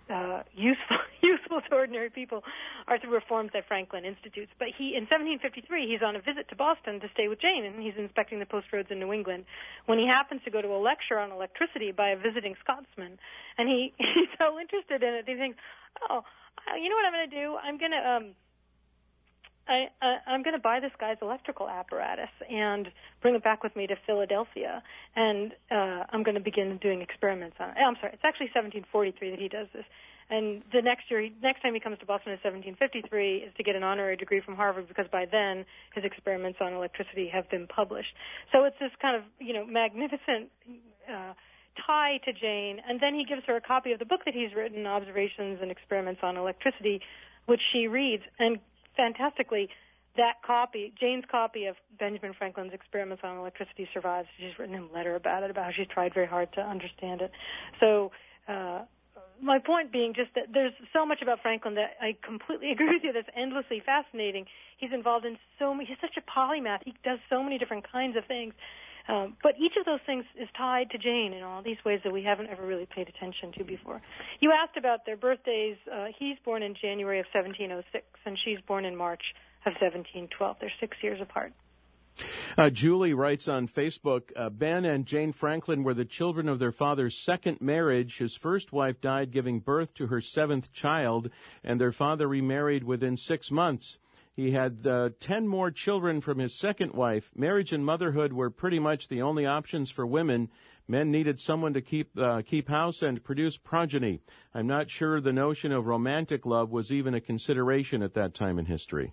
Speaker 2: uh, useful useful to ordinary people are through reforms that Franklin institutes. But he, in seventeen fifty-three, he's on a visit to Boston to stay with Jane, and he's inspecting the post roads in New England when he happens to go to a lecture on electricity by a visiting Scotsman. And he, he's so interested in it, he thinks, oh, you know what I'm going to do? I'm going to... Um, I, uh, I'm going to buy this guy's electrical apparatus and bring it back with me to Philadelphia, and uh, I'm going to begin doing experiments on it. I'm sorry, it's actually seventeen forty-three that he does this. And the next year, next time he comes to Boston in seventeen fifty-three is to get an honorary degree from Harvard, because by then his experiments on electricity have been published. So it's this kind of, you know, magnificent uh, tie to Jane. And then he gives her a copy of the book that he's written, Observations and Experiments on Electricity, which she reads. And fantastically, that copy, Jane's copy of Benjamin Franklin's Experiments on Electricity, survives. She's written him a letter about it, about how she's tried very hard to understand it. So uh, my point being just that there's so much about Franklin that I completely agree with you that's endlessly fascinating. He's involved in so many, he's such a polymath. He does so many different kinds of things. Um, but each of those things is tied to Jane in all these ways that we haven't ever really paid attention to before. You asked about their birthdays. Uh, he's born in January of seventeen oh six, and she's born in March of seventeen twelve. They're six years apart.
Speaker 1: Uh, Julie writes on Facebook, uh, Ben and Jane Franklin were the children of their father's second marriage. His first wife died giving birth to her seventh child, and their father remarried within six months. He had uh, ten more children from his second wife. Marriage and motherhood were pretty much the only options for women. Men needed someone to keep uh, keep house and produce progeny. I'm not sure the notion of romantic love was even a consideration at that time in history.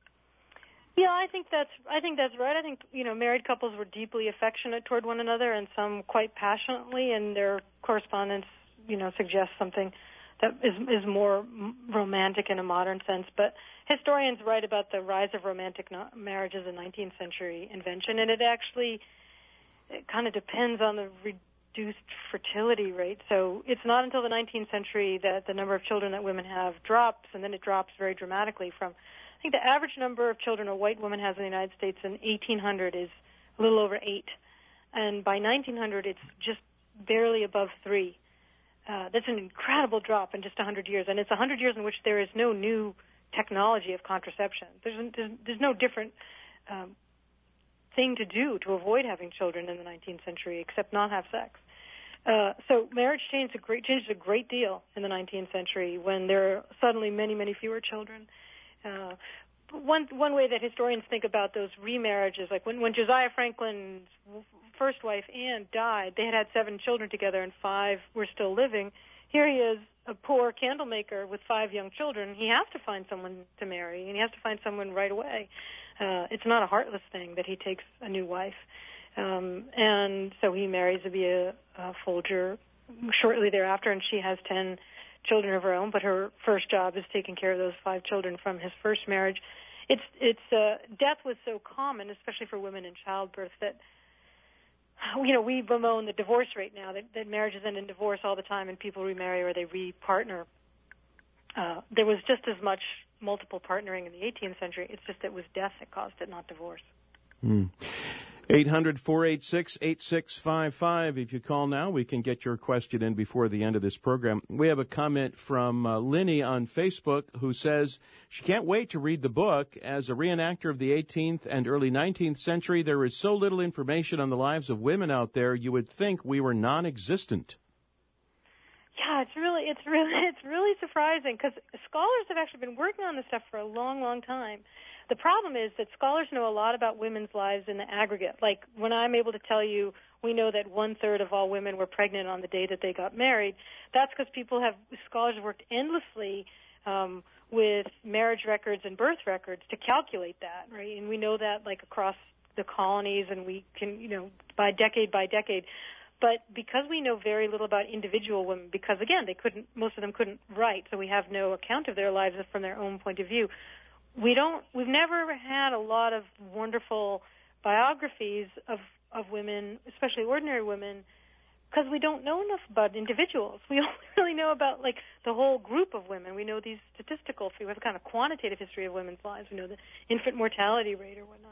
Speaker 2: Yeah, I think that's I think that's right. I think, you know, married couples were deeply affectionate toward one another, and some quite passionately, and their correspondence, you know, suggests something that is is more romantic in a modern sense. But historians write about the rise of romantic no- marriage as a nineteenth century invention, and it actually it kind of depends on the reduced fertility rate. So it's not until the nineteenth century that the number of children that women have drops, and then it drops very dramatically from, I think the average number of children a white woman has in the United States in eighteen hundred is a little over eight, and by nineteen hundred it's just barely above three. Uh, that's an incredible drop in just one hundred years, and it's one hundred years in which there is no new technology of contraception. There's, there's, there's no different um, thing to do to avoid having children in the nineteenth century except not have sex. Uh, so marriage changed a great changed a great deal in the nineteenth century when there are suddenly many, many fewer children. Uh, one one way that historians think about those remarriages, like when, when Josiah Franklin's first wife, Anne, died, they had had seven children together and five were still living. Here he is, a poor candle maker with five young children. He has to find someone to marry, and he has to find someone right away. Uh, it's not a heartless thing that he takes a new wife. Um, and so he marries Abia uh, Folger shortly thereafter, and she has ten children of her own, but her first job is taking care of those five children from his first marriage. It's it's uh, death was so common, especially for women in childbirth, that you know we bemoan the divorce rate now. That, that marriages end in divorce all the time, and people remarry or they re-partner. Uh, there was just as much multiple partnering in the eighteenth century. It's just that it was death that caused it, not divorce.
Speaker 1: Mm. eight hundred, four eight six, eight six five five. If you call now, we can get your question in before the end of this program. We have a comment from uh, Linny on Facebook who says she can't wait to read the book. As a reenactor of the eighteenth and early nineteenth century, there is so little information on the lives of women out there, you would think we were non-existent.
Speaker 2: Yeah, it's really, it's really, it's really surprising because scholars have actually been working on this stuff for a long, long time. The problem is that scholars know a lot about women's lives in the aggregate. Like when I'm able to tell you we know that one-third of all women were pregnant on the day that they got married, that's because people have, scholars have worked endlessly um, with marriage records and birth records to calculate that, right? And we know that like across the colonies, and we can, you know, by decade by decade. But because we know very little about individual women, because again, they couldn't, most of them couldn't write, so we have no account of their lives from their own point of view. We don't. We've never had a lot of wonderful biographies of of women, especially ordinary women, because we don't know enough about individuals. We only really know about like the whole group of women. We know these statistical. We have a kind of quantitative history of women's lives. We know the infant mortality rate or whatnot.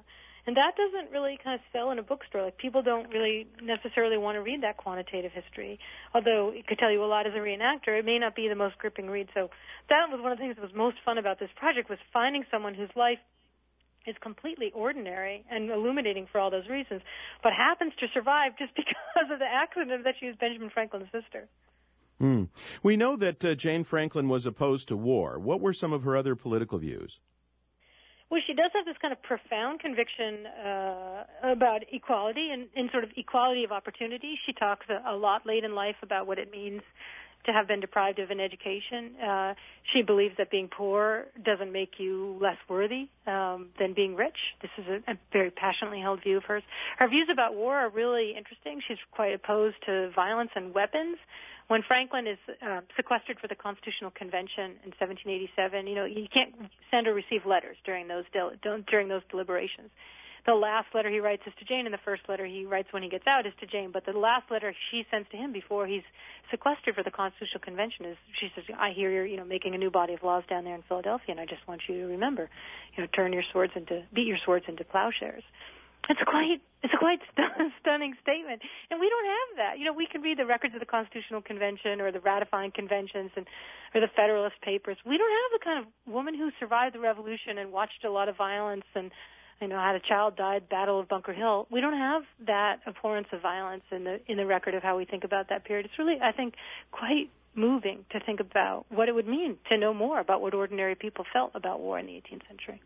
Speaker 2: And that doesn't really kind of sell in a bookstore. Like, people don't really necessarily want to read that quantitative history. Although it could tell you a lot as a reenactor, it may not be the most gripping read. So that was one of the things that was most fun about this project, was finding someone whose life is completely ordinary and illuminating for all those reasons, but happens to survive just because of the accident that she was Benjamin Franklin's sister.
Speaker 1: Hmm. We know that uh, Jane Franklin was opposed to war. What were some of her other political views?
Speaker 2: Well, she does have this kind of profound conviction uh, about equality and, and sort of equality of opportunity. She talks a, a lot late in life about what it means to have been deprived of an education. Uh, she believes that being poor doesn't make you less worthy um, than being rich. This is a, a very passionately held view of hers. Her views about war are really interesting. She's quite opposed to violence and weapons. When Franklin is uh, sequestered for the Constitutional Convention in seventeen eighty-seven, you know, you can't send or receive letters during those del- during those deliberations. The last letter he writes is to Jane, and the first letter he writes when he gets out is to Jane. But the last letter she sends to him before he's sequestered for the Constitutional Convention is, she says, "I hear you're, you know, making a new body of laws down there in Philadelphia, and I just want you to remember, you know, turn your swords into, beat your swords into plowshares." It's quite, it's a quite st- stunning statement, and we don't have that. You know, we can read the records of the Constitutional Convention or the ratifying conventions and or the Federalist Papers. We don't have the kind of woman who survived the Revolution and watched a lot of violence and, you know, had a child die at Battle of Bunker Hill. We don't have that abhorrence of violence in the in the record of how we think about that period. It's really, I think, quite moving to think about what it would mean to know more about what ordinary people felt about war in the eighteenth century.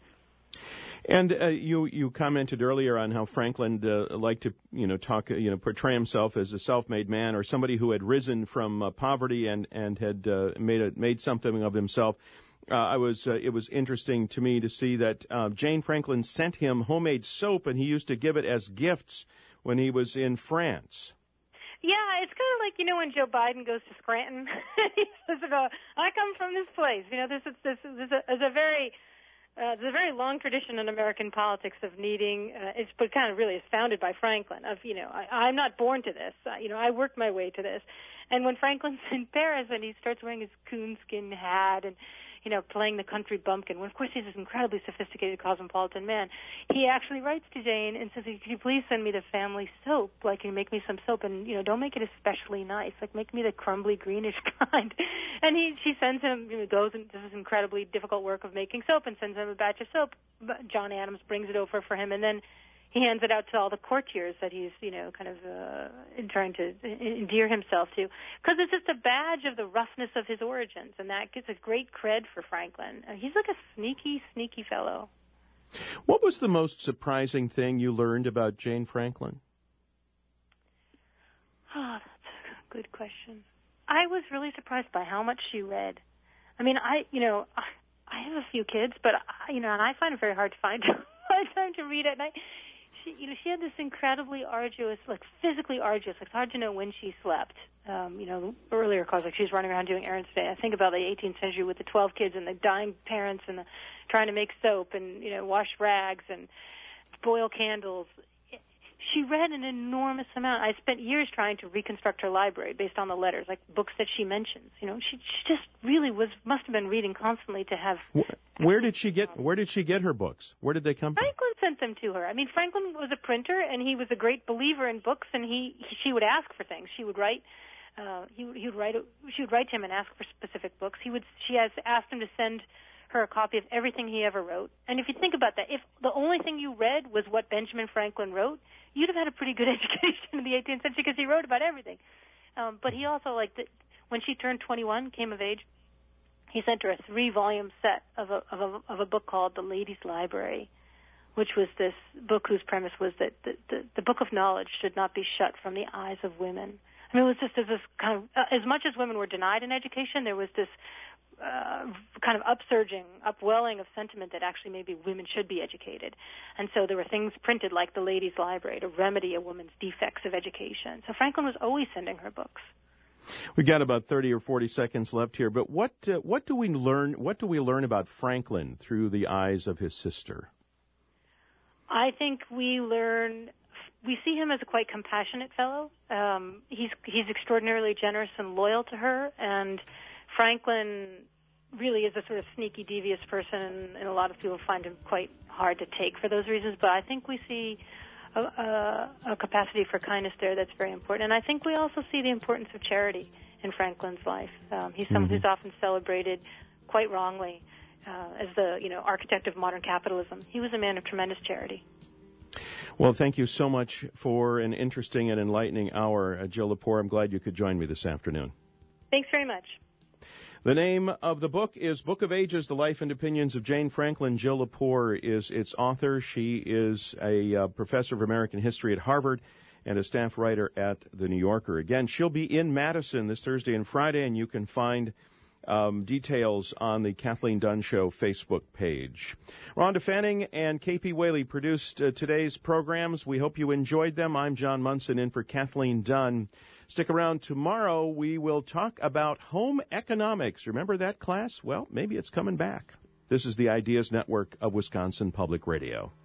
Speaker 1: And uh, you you commented earlier on how Franklin uh, liked to you know talk you know portray himself as a self-made man or somebody who had risen from uh, poverty and and had uh, made a, made something of himself. Uh, I was uh, it was interesting to me to see that uh, Jane Franklin sent him homemade soap, and he used to give it as gifts when he was in France.
Speaker 2: Yeah, it's kind of like, you know, when Joe Biden goes to Scranton, he says, "I come from this place." You know, this is this is a, is a very Uh, there's a very long tradition in American politics of needing, uh, it's but kind of really is founded by Franklin, of, you know, I, I'm not born to this. Uh, you know, I worked my way to this. And when Franklin's in Paris and he starts wearing his coonskin hat and, you know, playing the country bumpkin, when, of course, he's this incredibly sophisticated cosmopolitan man, he actually writes to Jane and says, "Could you please send me the family soap? Like, you make me some soap, and, you know, don't make it especially nice. Like, make me the crumbly, greenish kind." And he, she sends him, you know, goes and does this incredibly difficult work of making soap and sends him a batch of soap. John Adams brings it over for him, and then he hands it out to all the courtiers that he's, you know, kind of uh, trying to endear himself to. Because it's just a badge of the roughness of his origins, and that gets a great cred for Franklin. Uh, he's like a sneaky, sneaky fellow.
Speaker 1: What was the most surprising thing you learned about Jane Franklin?
Speaker 2: Oh, that's a good question. I was really surprised by how much she read. I mean, I, you know, I have a few kids, but, I, you know, and I find it very hard to find time to read at night. She, you know, she had this incredibly arduous, like physically arduous. Like, it's hard to know when she slept. Um, you know, earlier calls, like she's running around doing errands today. I think about the eighteenth century with the twelve kids and the dying parents and the, trying to make soap and, you know, wash rags and boil candles. She read an enormous amount. I spent years trying to reconstruct her library based on the letters, like books that she mentions. You know, she, she just really was must have been reading constantly to have.
Speaker 1: Where did she get Where did she get her books? Where did they come from?
Speaker 2: Franklin sent them to her. I mean, Franklin was a printer, and he was a great believer in books. And he, he she would ask for things. She would write. Uh, he, he would write. She would write to him and ask for specific books. He would. She has asked him to send her a copy of everything he ever wrote. And if you think about that, if the only thing you read was what Benjamin Franklin wrote, you'd have had a pretty good education in the eighteenth century because he wrote about everything. Um, but he also, like, the, when she turned twenty-one, came of age, he sent her a three-volume set of a, of a of a book called The Ladies' Library, which was this book whose premise was that the, the, the book of knowledge should not be shut from the eyes of women. I mean, it was just as this kind of, uh, as much as women were denied an education, there was this Uh, kind of upsurging, upwelling of sentiment that actually maybe women should be educated. And so there were things printed like the Ladies' Library to remedy a woman's defects of education. So Franklin was always sending her books.
Speaker 1: We got about thirty or forty seconds left here, but what uh, what do we learn what do we learn about Franklin through the eyes of his sister?
Speaker 2: I think we learn we see him as a quite compassionate fellow. Um, he's he's extraordinarily generous and loyal to her, and Franklin really is a sort of sneaky, devious person, and, and a lot of people find him quite hard to take for those reasons. But I think we see a, a, a capacity for kindness there that's very important. And I think we also see the importance of charity in Franklin's life. Um, he's someone mm-hmm. who's often celebrated quite wrongly uh, as the, you know, architect of modern capitalism. He was a man of tremendous charity.
Speaker 1: Well, thank you so much for an interesting and enlightening hour, uh, Jill Lepore. I'm glad you could join me this afternoon.
Speaker 2: Thanks very much.
Speaker 1: The name of the book is Book of Ages, The Life and Opinions of Jane Franklin. Jill Lepore is its author. She is a uh, professor of American history at Harvard and a staff writer at The New Yorker. Again, she'll be in Madison this Thursday and Friday, and you can find um, details on the Kathleen Dunn Show Facebook page. Rhonda Fanning and K P Whaley produced uh, today's programs. We hope you enjoyed them. I'm John Munson in for Kathleen Dunn. Stick around. Tomorrow we will talk about home economics. Remember that class? Well, maybe it's coming back. This is the Ideas Network of Wisconsin Public Radio.